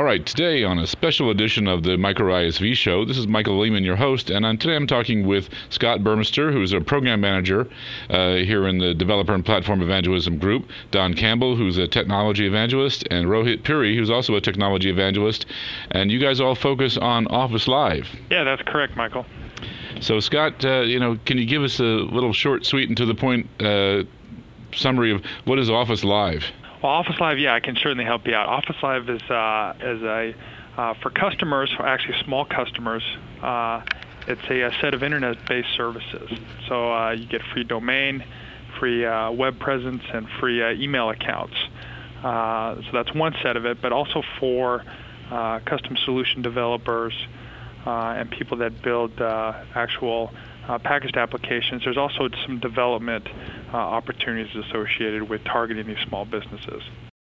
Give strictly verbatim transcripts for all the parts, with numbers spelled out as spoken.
right, today on a special edition of the Micro I S V Show, this is Michael Lehman, your host, and I'm, today I'm talking with Scott Burmester, who's a program manager uh, here in the Developer and Platform Evangelism Group, Don Campbell, who's a technology evangelist, and Rohit Puri, who's also a technology evangelist, and you guys all focus on Office Live. Yeah, that's correct, Michael. So, Scott, uh, you know, can you give us a little short, sweet, and to the point uh, summary of what is Office Live? Well, Office Live, yeah, I can certainly help you out. Office Live is uh, is a uh, for customers, for actually small customers. Uh, it's a, a set of internet-based services. So uh, you get free domain, free uh, web presence, and free uh, email accounts. Uh, so that's one set of it. But also for uh, custom solution developers uh, and people that build uh, actual Uh, packaged applications. There's also some development uh, opportunities associated with targeting these small businesses.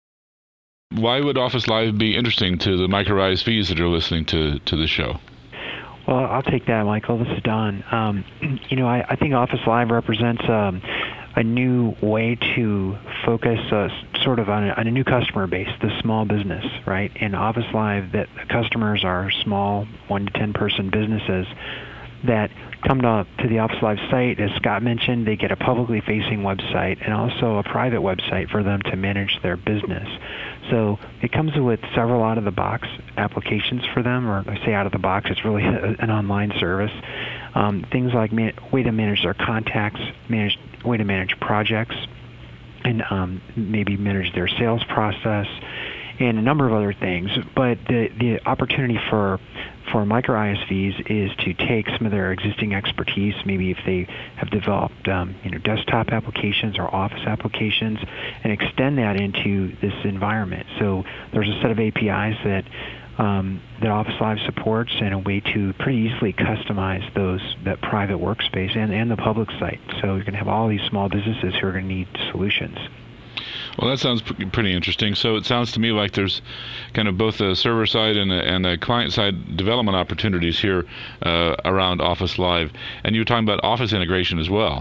Why would Office Live be interesting to the micro I S Vs that are listening to, to the show? Well, I'll take that, Michael. This is Don. Um, you know, I, I think Office Live represents um, a new way to focus uh, sort of on a, on a new customer base, the small business, right? In Office Live, that customers are small, one to ten person businesses that come to, to the Office Live site. As Scott mentioned, they get a publicly facing website and also a private website for them to manage their business. So it comes with several out-of-the-box applications for them, or I say out-of-the-box, it's really a, an online service. Um, things like man, way to manage their contacts, manage, way to manage projects, and um, maybe manage their sales process, and a number of other things. But the, the opportunity for for micro I S Vs is to take some of their existing expertise, maybe if they have developed um, you know, desktop applications or office applications, and extend that into this environment. So there's a set of A P Is that um, that Office Live supports, and a way to pretty easily customize those that private workspace and, and the public site. So you're going to have all these small businesses who are going to need solutions. Well, that sounds pretty interesting. So it sounds to me like there's kind of both a server side and a, and a client side development opportunities here uh, around Office Live. And you were talking about Office integration as well.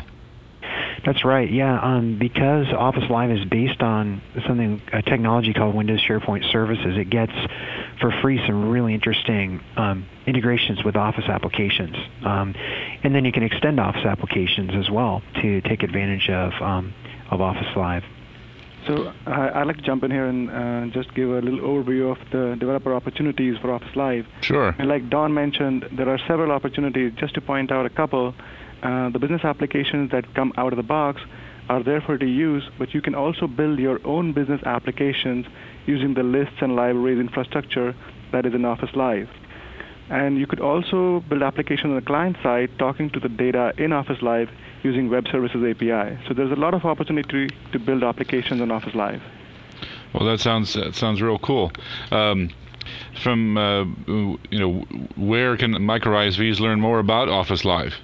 That's right, yeah. Um, because Office Live is based on something, a technology called Windows SharePoint Services, it gets for free some really interesting um, integrations with Office applications. Um, and then you can extend Office applications as well to take advantage of, um, of Office Live. So uh, I'd like to jump in here and uh, just give a little overview of the developer opportunities for Office Live. Sure. And like Don mentioned, there are several opportunities. Just to point out a couple, uh, the business applications that come out of the box are there for you to use, but you can also build your own business applications using the lists and libraries infrastructure that is in Office Live. And you could also build applications on the client side talking to the data in Office Live using Web Services A P I. So there's a lot of opportunity to build applications on Office Live. Well, that sounds that sounds real cool. Um, from uh, you know, where can micro I S Vs learn more about Office Live?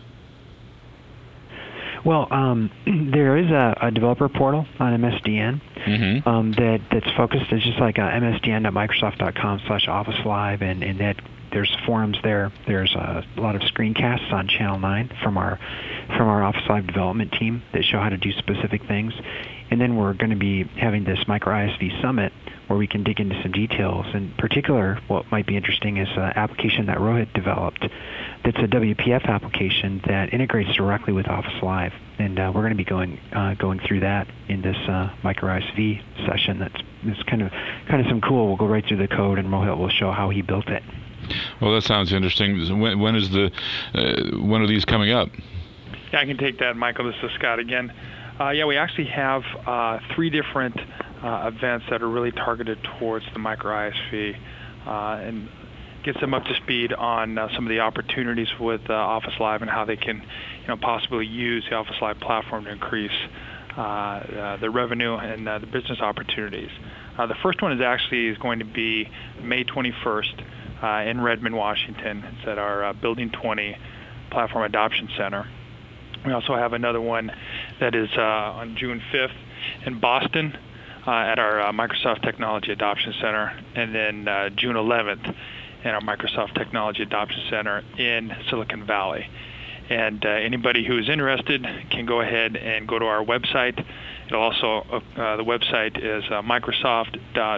Well, um, there is a, a developer portal on M S D N mm-hmm. um, that that's focused. It's just like uh, M S D N dot Microsoft dot com slash Office Live, and and that. There's forums there. There's a lot of screencasts on Channel nine from our from our Office Live development team that show how to do specific things. And then we're going to be having this Micro I S V Summit where we can dig into some details. In particular, what might be interesting is an application that Rohit developed that's a W P F application that integrates directly with Office Live. And uh, we're going to be going uh, going through that in this uh, Micro I S V session. That's, that's kind of kind of some cool. We'll go right through the code, and Rohit will show how he built it. Well, that sounds interesting. When, when is the uh, when are these coming up? Yeah, I can take that, Michael. This is Scott again. Uh, yeah, we actually have uh, three different uh, events that are really targeted towards the micro I S V, uh, and gets them up to speed on uh, some of the opportunities with uh, Office Live and how they can, you know, possibly use the Office Live platform to increase uh, uh, the revenue and uh, the business opportunities. Uh, the first one is actually is going to be May twenty-first. Uh, in Redmond, Washington. It's at our uh, Building twenty Platform Adoption Center. We also have another one that is uh, on June fifth in Boston uh, at our uh, Microsoft Technology Adoption Center, and then uh, June eleventh in our Microsoft Technology Adoption Center in Silicon Valley. And uh, anybody who is interested can go ahead and go to our website. It'll also uh, the website is uh, Microsoft dot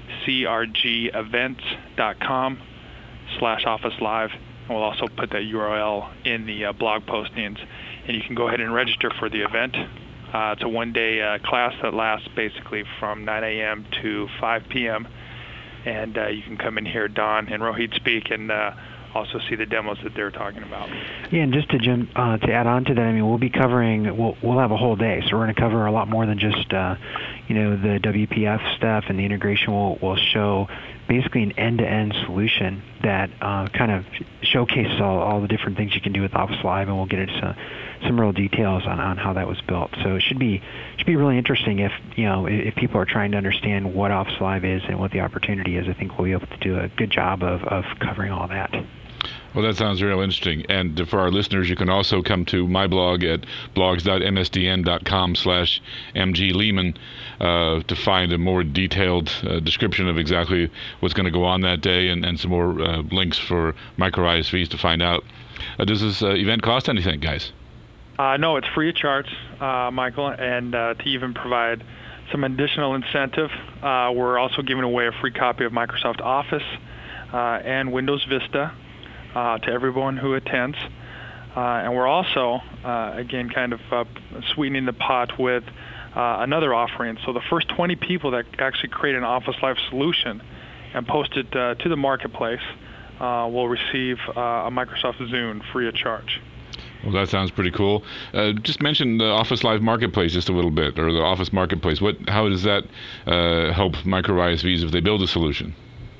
c r g events dot com slash office live. And we'll also put that U R L in the uh, blog postings. And you can go ahead and register for the event. Uh, it's a one-day uh, class that lasts basically from nine a.m. to five p.m. And uh, you can come in here, Don and Rohit speak, and uh, also see the demos that they're talking about. Yeah, and just to jump, uh, to add on to that, I mean, we'll be covering, we'll, we'll have a whole day, so we're going to cover a lot more than just, uh, you know, the W P F stuff and the integration. Will will show basically an end-to-end solution that uh, kind of showcases all, all the different things you can do with Office Live, and we'll get into some real details on, on how that was built. So it should be should be really interesting if you know if people are trying to understand what Office Live is and what the opportunity is. I think we'll be able to do a good job of, of covering all that. Well, that sounds real interesting. And for our listeners, you can also come to my blog at blogs dot m s d n dot com slash m g lehman uh, to find a more detailed uh, description of exactly what's going to go on that day, and, and some more uh, links for micro I S Vs to find out. Uh, does this uh, event cost anything, guys? Uh, no, it's free of charge, uh, Michael, and uh, to even provide some additional incentive, uh, we're also giving away a free copy of Microsoft Office uh, and Windows Vista uh, to everyone who attends. Uh, and we're also, uh, again, kind of uh, sweetening the pot with uh, another offering. So the first twenty people that actually create an Office Live solution and post it uh, to the marketplace uh, will receive uh, a Microsoft Zune free of charge. Well, that sounds pretty cool. Uh, just mention the Office Live Marketplace just a little bit, or the Office Marketplace. What, how does that uh, help micro I S Vs if they build a solution?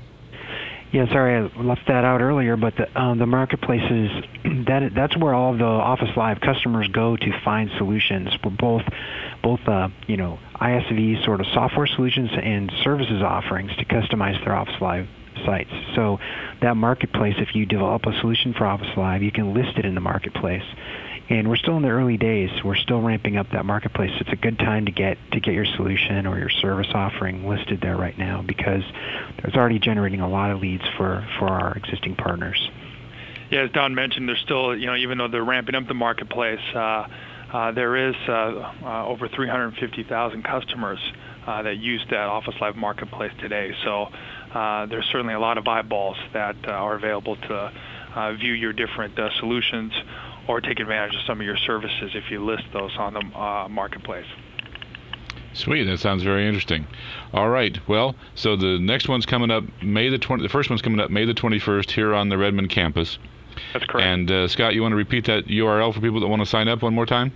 Yeah, sorry, I left that out earlier, but the, um, the marketplace is, that, that's where all of the Office Live customers go to find solutions for both, both uh, you know, I S V sort of software solutions and services offerings to customize their Office Live sites. So that marketplace, if you develop a solution for Office Live, you can list it in the marketplace. And we're still in the early days. We're still ramping up that marketplace. It's a good time to get to get your solution or your service offering listed there right now, because it's already generating a lot of leads for, for our existing partners. Yeah, as Don mentioned, there's still, you know, even though they're ramping up the marketplace, uh, uh, there is uh, uh, over three hundred fifty thousand customers uh, that use that Office Live marketplace today. So uh, there's certainly a lot of eyeballs that uh, are available to uh, view your different uh, solutions or take advantage of some of your services if you list those on the uh, marketplace. Sweet, that sounds very interesting. All right, well, so the next one's coming up May the twentieth. The first one's coming up May the twenty-first here on the Redmond campus. That's correct. And uh, Scott, you want to repeat that U R L for people that want to sign up one more time?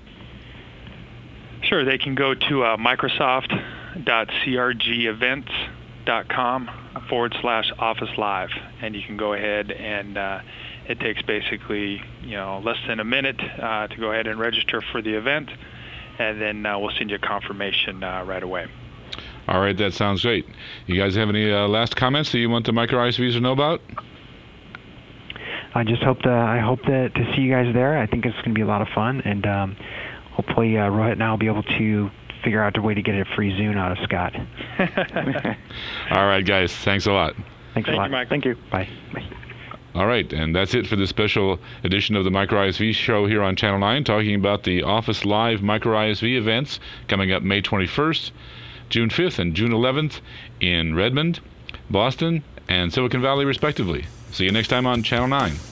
Sure, they can go to uh, microsoft dot c r g events dot com forward slash Office Live, and you can go ahead and uh, it takes basically, you know, less than a minute uh, to go ahead and register for the event, and then uh, we'll send you a confirmation uh, right away. All right, that sounds great. You guys have any uh, last comments that you want the micro I S Vs to know about? I just hope to I hope to, to see you guys there. I think it's going to be a lot of fun, and um, hopefully uh, Rohit and I will be able to figure out a way to get a free Zune out of Scott. All right, guys. Thanks a lot. Thanks Thank a lot. You, Mike. Thank you. Bye. Bye. All right, and that's it for this special edition of the Micro I S V show here on Channel nine, talking about the Office Live Micro I S V events coming up May twenty-first, June fifth, and June eleventh in Redmond, Boston, and Silicon Valley, respectively. See you next time on Channel nine.